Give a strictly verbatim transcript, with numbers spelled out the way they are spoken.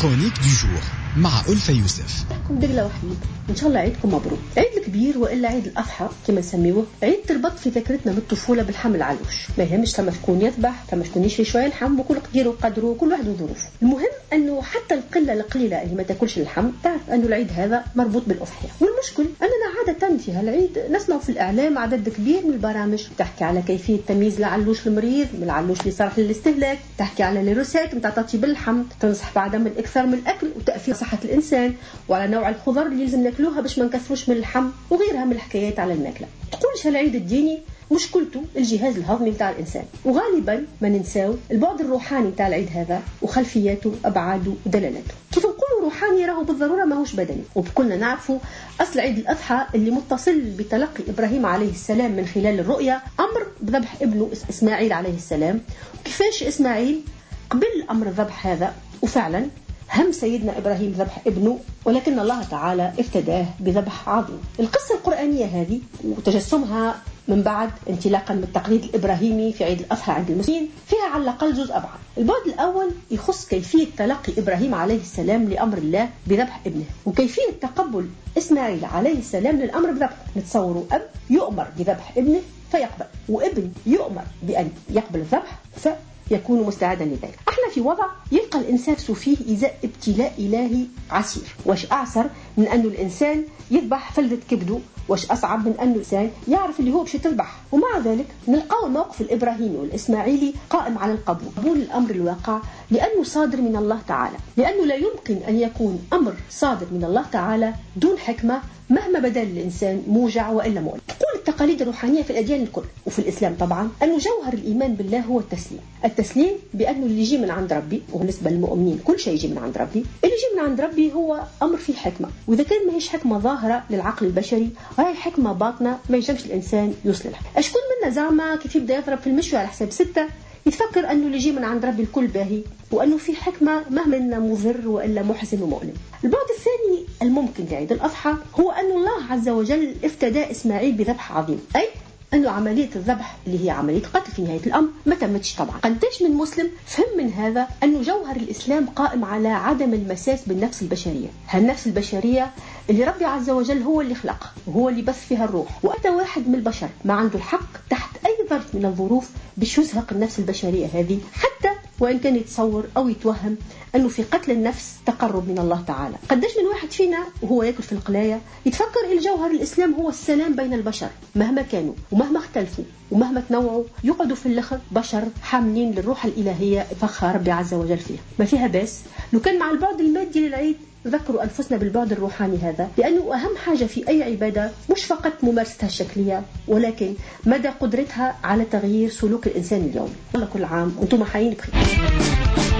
كرونيك دو جور مع ألفة يوسف. معكم دقلة وحبيب، إن شاء الله عيدكم مبروك. عيد الكبير وإلا عيد الأضحى كما نسميوه، عيد تربط في ذاكرتنا من الطفولة بالحمل علوش. ما يهمش كما تكون يذبح، كما تكون يشري شوية اللحم، وكل قدير وقدره وكل واحد وظروفه. المهم أنه حتى القلة القليلة اللي ما تاكلش اللحم تعرف أنه العيد هذا مربوط بالأضحية. والمشكل أننا عادة في هالعيد نسمع في الإعلام عدد كبير من البرامج تحكي على كيفية تمييز العلوش المريض من العلوش اللي صالح للاستهلاك، تحكي على الروسات متاع تطيب اللحم، تنصح بعدم الإكثار من الأكل وتأثير صحة الإنسان، وعلى نوع الخضر اللي لازم ناكلوها باش ما نكثروش من اللحم، وغيرها من الحكايات على الماكلة. تقولش هالعيد الديني مشكلته الجهاز الهضمي متاع الإنسان، وغالبا ما ننساو البعد الروحاني متاع العيد هذا وخلفياته أبعاده ودلالته. كيف نقولوا روحاني راهو بالضرورة ماهوش بدني، وبكلنا نعرفوا أصل عيد الأضحى اللي متصل بتلقي إبراهيم عليه السلام من خلال الرؤيا أمر بذبح ابنه إسماعيل عليه السلام، وكيفاش إسماعيل قبل أمر الذبح هذا، وفعلا هم سيدنا إبراهيم ذبح ابنه، ولكن الله تعالى افتداه بذبح عظيم. القصة القرآنية هذه وتجسمها من بعد انطلاقا من التقليد الإبراهيمي في عيد الأضحى عند المسلمين فيها على الأقل جزء أبعاد. البعد الأول يخص كيفية تلقي إبراهيم عليه السلام لأمر الله بذبح ابنه، وكيفية تقبل إسماعيل عليه السلام للأمر بذبحه. نتصوروا أب يؤمر بذبح ابنه فيقبل، وابن يؤمر بأن يقبل الذبح فيكون مستعدا لذلك. احنا في وضع يلقى الإنسان فيه إزاء ابتلاء إلهي عسير. واش أعسر من أنه الإنسان يذبح فلذة كبده؟ واش أصعب من أنه الإنسان يعرف اللي هو باش يذبح؟ ومع ذلك نلقاو الموقف الإبراهيمي والإسماعيلي قائم على القبول، قبول الأمر الواقع، لأنه صادر من الله تعالى، لأنه لا يمكن أن يكون أمر صادر من الله تعالى دون حكمة مهما بدل الإنسان موجع وإلا مؤلم. تقول التقاليد الروحانية في الأديان الكل وفي الإسلام طبعا أنه جوهر الإيمان بالله هو التسليم. التسليم بأنه اللي يجي من عند ربي، وبالنسبة للمؤمنين كل شيء يجي من عند ربي، اللي يجي من عند ربي هو أمر فيه حكمة، وإذا كان ما هيش حكمة ظاهرة للعقل البشري وهي حكمة باطنة ما يجمش الإنسان يوصلها. أشكون منا زعما كيف يبدأ يضرب في المشوى على حساب ستة يتفكر أنه اللي يجي من عند ربي الكل باهي، وأنه في حكمة مهما إنه مضر وإلا محزن ومؤلم. البعد الثاني الممكن في عيد الأضحى هو أن الله عز وجل افتدى إسماعيل بذبح عظيم، أي أنه عملية الذبح اللي هي عملية قتل في نهاية الأمر ما تمتش طبعا. قديش من مسلم فهم من هذا أنه جوهر الإسلام قائم على عدم المساس بالنفس البشرية، هالنفس البشرية اللي ربي عز وجل هو اللي خلقها وهو اللي بث فيها الروح، وأنت واحد من البشر ما عنده الحق تحت أي ظرف من الظروف باش يزهق النفس البشرية هذه، حتى وإن كان يتصور أو يتوهم أنه في قتل النفس تقرب من الله تعالى. قديش من واحد فينا وهو يأكل في القلاية يتفكر إن جوهر الإسلام هو السلام بين البشر مهما كانوا ومهما اختلفوا ومهما تنوعوا، يقعدوا في الآخر بشر حاملين للروح الإلهية فخها ربي عز وجل فيها. ما فيها بس لو كان مع البعد المادي للعيد نذكروا أنفسنا بالبعد الروحاني هذا، لأنه أهم حاجة في أي عبادة مش فقط ممارستها الشكلية، ولكن مدى قدرتها على تغيير سلوك الإنسان اليومي. الله كل عام وأنتم حيين بخير.